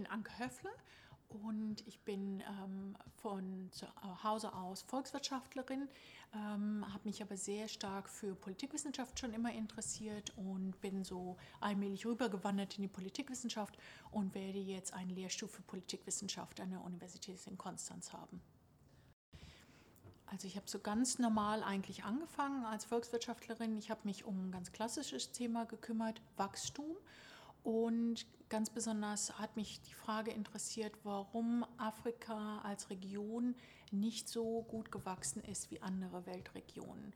bin Anke Höffler und ich bin von zu Hause aus Volkswirtschaftlerin, habe mich aber sehr stark für Politikwissenschaft schon immer interessiert und bin so allmählich rübergewandert in die Politikwissenschaft und werde jetzt einen Lehrstuhl für Politikwissenschaft an der Universität in Konstanz haben. Also ich habe so ganz normal eigentlich angefangen als Volkswirtschaftlerin. Ich habe mich um ein ganz klassisches Thema gekümmert, Wachstum. Und ganz besonders hat mich die Frage interessiert, warum Afrika als Region nicht so gut gewachsen ist wie andere Weltregionen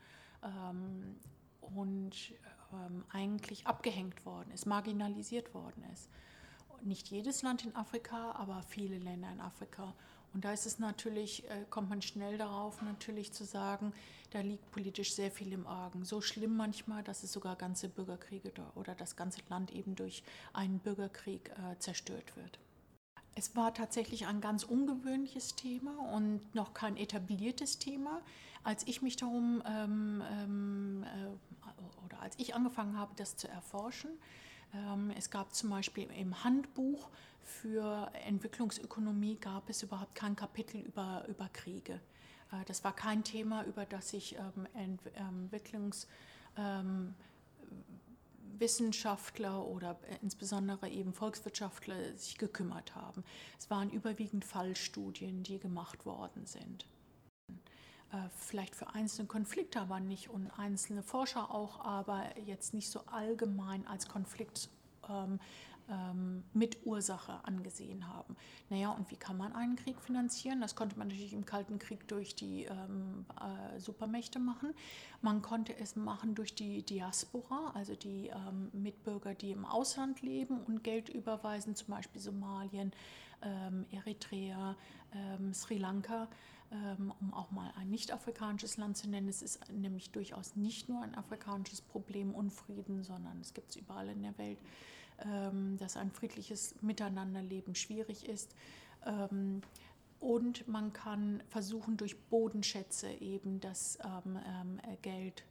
und eigentlich abgehängt worden ist, marginalisiert worden ist. Nicht jedes Land in Afrika, aber viele Länder in Afrika. Und da ist es natürlich, kommt man schnell darauf, natürlich zu sagen, da liegt politisch sehr viel im Argen. So schlimm manchmal, dass es sogar ganze Bürgerkriege oder das ganze Land eben durch einen Bürgerkrieg zerstört wird. Es war tatsächlich ein ganz ungewöhnliches Thema und noch kein etabliertes Thema. Als ich mich darum oder als ich angefangen habe, das zu erforschen, es gab zum Beispiel im Handbuch für Entwicklungsökonomie gab es überhaupt kein Kapitel über Kriege. Das war kein Thema, über das sich Entwicklungswissenschaftler oder insbesondere eben Volkswirtschaftler sich gekümmert haben. Es waren überwiegend Fallstudien, die gemacht worden sind. Vielleicht für einzelne Konflikte, aber nicht und einzelne Forscher auch, aber jetzt nicht so allgemein als Konflikt mit Ursache angesehen haben. Naja, und wie kann man einen Krieg finanzieren? Das konnte man natürlich im Kalten Krieg durch die Supermächte machen. Man konnte es machen durch die Diaspora, also die Mitbürger, die im Ausland leben und Geld überweisen, zum Beispiel Somalien, Eritrea, Sri Lanka, um auch mal ein nicht-afrikanisches Land zu nennen. Es ist nämlich durchaus nicht nur ein afrikanisches Problem, Unfrieden, sondern es gibt es überall in der Welt, dass ein friedliches Miteinanderleben schwierig ist. Und man kann versuchen, durch Bodenschätze eben das Geld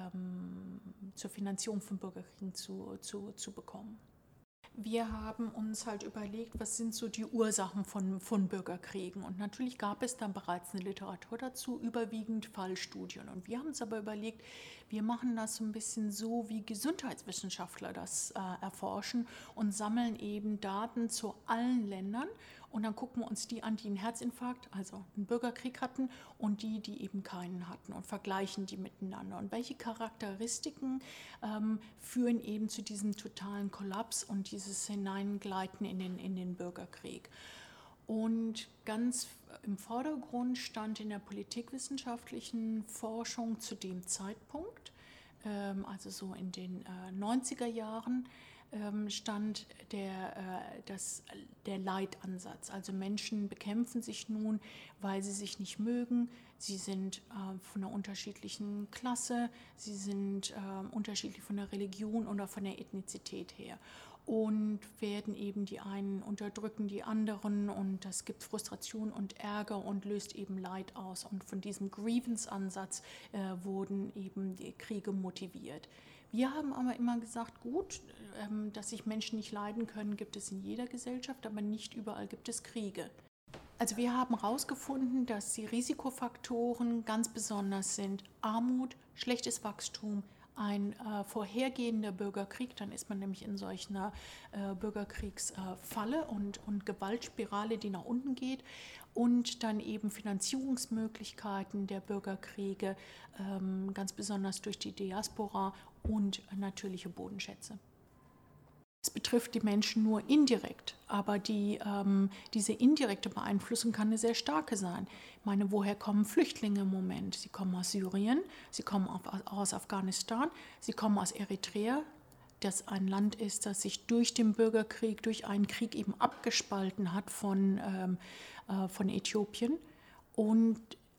zur Finanzierung von Bürgerkriegen zu bekommen. Wir haben uns halt überlegt, was sind so die Ursachen von Bürgerkriegen. Und natürlich gab es dann bereits eine Literatur dazu, überwiegend Fallstudien. Und wir haben uns aber überlegt, wir machen das so ein bisschen so, wie Gesundheitswissenschaftler das erforschen und sammeln eben Daten zu allen Ländern. Und dann gucken wir uns die an, die einen Herzinfarkt, also einen Bürgerkrieg hatten, und die eben keinen hatten und vergleichen die miteinander. Und welche Charakteristiken führen eben zu diesem totalen Kollaps und dieses Hineingleiten in den Bürgerkrieg. Und ganz im Vordergrund stand in der politikwissenschaftlichen Forschung zu dem Zeitpunkt, also so in den 90er Jahren, stand der Leitansatz. Also Menschen bekämpfen sich nun, weil sie sich nicht mögen. Sie sind von einer unterschiedlichen Klasse, sie sind unterschiedlich von der Religion oder von der Ethnizität her. Und werden eben die einen unterdrücken die anderen und das gibt Frustration und Ärger und löst eben Leid aus. Und von diesem Grievance-Ansatz wurden eben die Kriege motiviert. Wir haben aber immer gesagt, gut, dass sich Menschen nicht leiden können, gibt es in jeder Gesellschaft, aber nicht überall gibt es Kriege. Also wir haben herausgefunden, dass die Risikofaktoren ganz besonders sind Armut, schlechtes Wachstum, ein vorhergehender Bürgerkrieg, dann ist man nämlich in solch einer Bürgerkriegsfalle und Gewaltspirale, die nach unten geht, und dann eben Finanzierungsmöglichkeiten der Bürgerkriege, ganz besonders durch die Diaspora und natürliche Bodenschätze. Es betrifft die Menschen nur indirekt, aber diese indirekte Beeinflussung kann eine sehr starke sein. Ich meine, woher kommen Flüchtlinge im Moment? Sie kommen aus Syrien, sie kommen aus Afghanistan, sie kommen aus Eritrea, das ein Land ist, das sich durch den Bürgerkrieg, durch einen Krieg eben abgespalten hat von Äthiopien und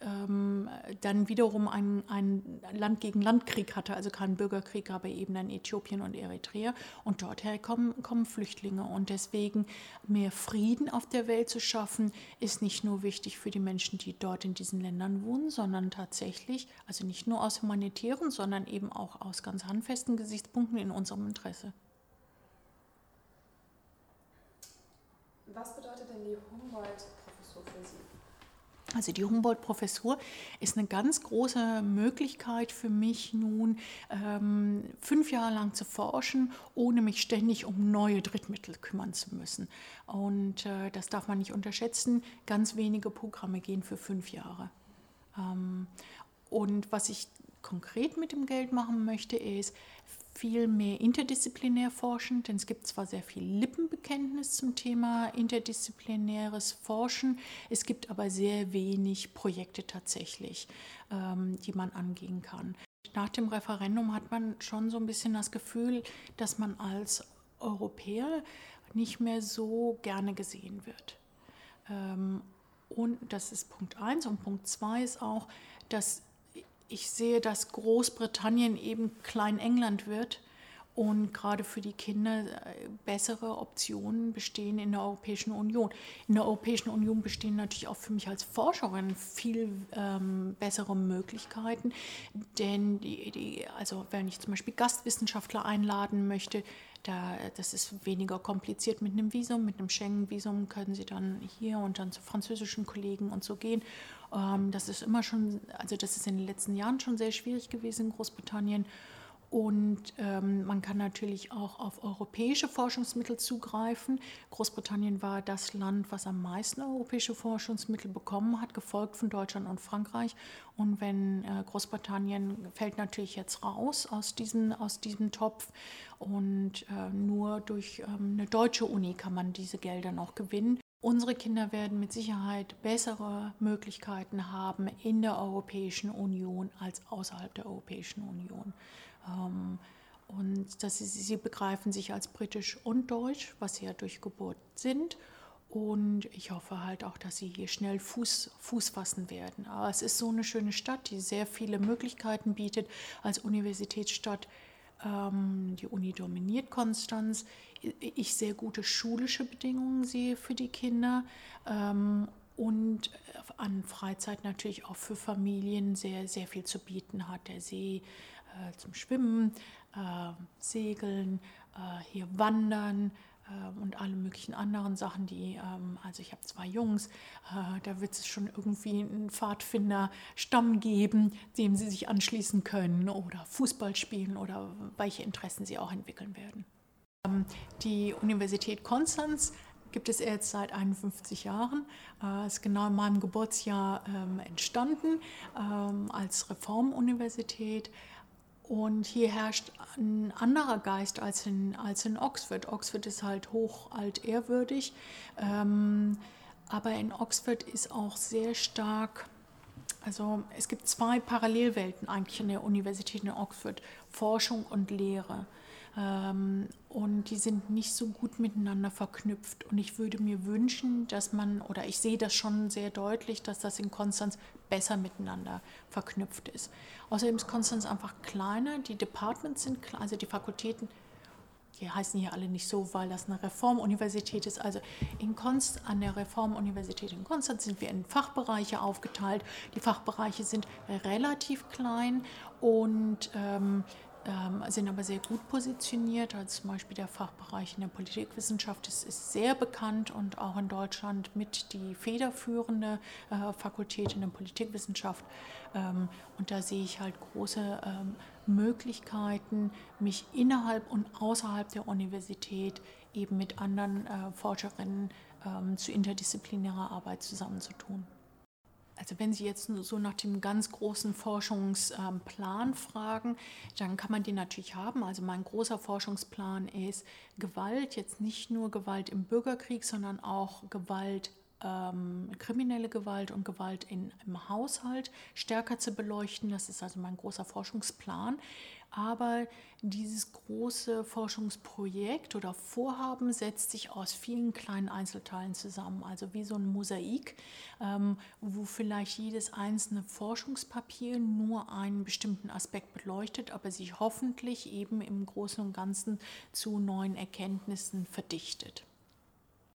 dann wiederum einen Land-gegen-Land-Krieg hatte, also keinen Bürgerkrieg, aber eben dann Äthiopien und Eritrea. Und dorther kommen Flüchtlinge. Und deswegen mehr Frieden auf der Welt zu schaffen, ist nicht nur wichtig für die Menschen, die dort in diesen Ländern wohnen, sondern tatsächlich, also nicht nur aus humanitären, sondern eben auch aus ganz handfesten Gesichtspunkten in unserem Interesse. Was bedeutet denn die Humboldt-Professur für Sie? Also die Humboldt-Professur ist eine ganz große Möglichkeit für mich nun, 5 Jahre lang zu forschen, ohne mich ständig um neue Drittmittel kümmern zu müssen. Und das darf man nicht unterschätzen. Ganz wenige Programme gehen für 5 Jahre. Und was ich konkret mit dem Geld machen möchte, ist viel mehr interdisziplinär forschen, denn es gibt zwar sehr viel Lippenbekenntnis zum Thema interdisziplinäres Forschen, es gibt aber sehr wenig Projekte tatsächlich, die man angehen kann. Nach dem Referendum hat man schon so ein bisschen das Gefühl, dass man als Europäer nicht mehr so gerne gesehen wird. Und das ist Punkt 1. Und Punkt 2 ist auch, dass ich sehe, dass Großbritannien eben Klein-England wird und gerade für die Kinder bessere Optionen bestehen in der Europäischen Union. In der Europäischen Union bestehen natürlich auch für mich als Forscherin viel bessere Möglichkeiten, denn also wenn ich zum Beispiel Gastwissenschaftler einladen möchte, das ist weniger kompliziert mit einem Visum, mit einem Schengen-Visum können Sie dann hier und dann zu französischen Kollegen und so gehen. Das ist immer schon, also das ist in den letzten Jahren schon sehr schwierig gewesen in Großbritannien. Und man kann natürlich auch auf europäische Forschungsmittel zugreifen. Großbritannien war das Land, was am meisten europäische Forschungsmittel bekommen hat, gefolgt von Deutschland und Frankreich. Und wenn Großbritannien fällt natürlich jetzt raus aus diesem Topf und nur durch eine deutsche Uni kann man diese Gelder noch gewinnen. Unsere Kinder werden mit Sicherheit bessere Möglichkeiten haben in der Europäischen Union als außerhalb der Europäischen Union. Und sie begreifen sich als britisch und deutsch, was sie ja durch Geburt sind. Und ich hoffe halt auch, dass sie hier schnell Fuß fassen werden. Aber es ist so eine schöne Stadt, die sehr viele Möglichkeiten bietet als Universitätsstadt. Die Uni dominiert Konstanz. Ich sehr gute schulische Bedingungen sehe für die Kinder und an Freizeit natürlich auch für Familien sehr, sehr viel zu bieten hat. Der See zum Schwimmen, Segeln, hier Wandern und alle möglichen anderen Sachen, also ich habe 2 Jungs, da wird es schon irgendwie einen Pfadfinderstamm geben, dem sie sich anschließen können oder Fußball spielen oder welche Interessen sie auch entwickeln werden. Die Universität Konstanz gibt es jetzt seit 51 Jahren, ist genau in meinem Geburtsjahr entstanden als Reformuniversität. Und hier herrscht ein anderer Geist als in Oxford. Oxford ist halt hoch altehrwürdig, aber in Oxford ist auch sehr stark, also es gibt 2 Parallelwelten eigentlich in der Universität in Oxford, Forschung und Lehre. Und die sind nicht so gut miteinander verknüpft. Und ich würde mir wünschen, oder ich sehe das schon sehr deutlich, dass das in Konstanz besser miteinander verknüpft ist. Außerdem ist Konstanz einfach kleiner, die Departments sind klein, also die Fakultäten, die heißen hier alle nicht so, weil das eine Reformuniversität ist. Also an der Reformuniversität in Konstanz sind wir in Fachbereiche aufgeteilt. Die Fachbereiche sind relativ klein und sind aber sehr gut positioniert. Also zum Beispiel der Fachbereich in der Politikwissenschaft ist sehr bekannt und auch in Deutschland mit die federführende Fakultät in der Politikwissenschaft. Und da sehe ich halt große Möglichkeiten, mich innerhalb und außerhalb der Universität eben mit anderen Forscherinnen zu interdisziplinärer Arbeit zusammenzutun. Also wenn Sie jetzt so nach dem ganz großen Forschungsplan fragen, dann kann man den natürlich haben. Also mein großer Forschungsplan ist Gewalt, jetzt nicht nur Gewalt im Bürgerkrieg, sondern auch Gewalt, kriminelle Gewalt und Gewalt im Haushalt stärker zu beleuchten. Das ist also mein großer Forschungsplan. Aber dieses große Forschungsprojekt oder Vorhaben setzt sich aus vielen kleinen Einzelteilen zusammen, also wie so ein Mosaik, wo vielleicht jedes einzelne Forschungspapier nur einen bestimmten Aspekt beleuchtet, aber sich hoffentlich eben im Großen und Ganzen zu neuen Erkenntnissen verdichtet.